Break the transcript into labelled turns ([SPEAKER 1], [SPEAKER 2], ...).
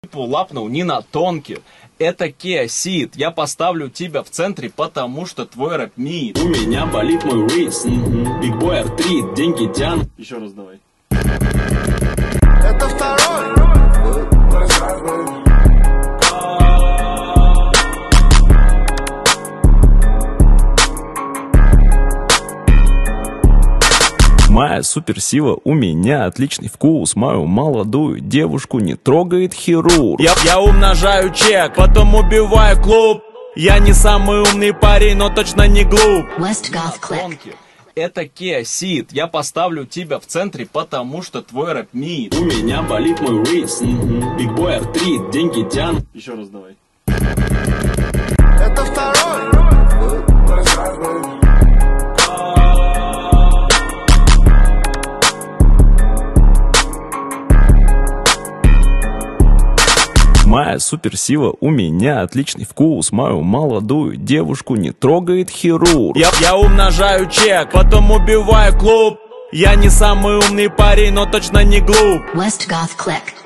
[SPEAKER 1] лапнул не на тонкий. Это Kia Ceed. Я поставлю тебя в центре, потому что твой рэп мид.
[SPEAKER 2] У меня болит мой рейс. Big Boy артрит, деньги тянут.
[SPEAKER 1] Еще раз давай.
[SPEAKER 3] Это второй.
[SPEAKER 2] Моя суперсила, у меня отличный вкус. Мою молодую девушку не трогает хирург.
[SPEAKER 4] Я умножаю чек, потом убиваю клуб. Я не самый умный парень, но точно не глуп.
[SPEAKER 1] Это Kia Ceed. Я поставлю тебя в центре, потому что твой рэп мид.
[SPEAKER 2] У меня болит мой рейс. Big Boy артрит, деньги тянут.
[SPEAKER 1] Еще раз давай.
[SPEAKER 3] Это второй.
[SPEAKER 2] Моя суперсила, у меня отличный вкус. Мою молодую девушку не трогает хирург.
[SPEAKER 4] Я умножаю чек, потом убиваю клуб. Я не самый умный парень, но точно не глуп.
[SPEAKER 5] West Goth Click.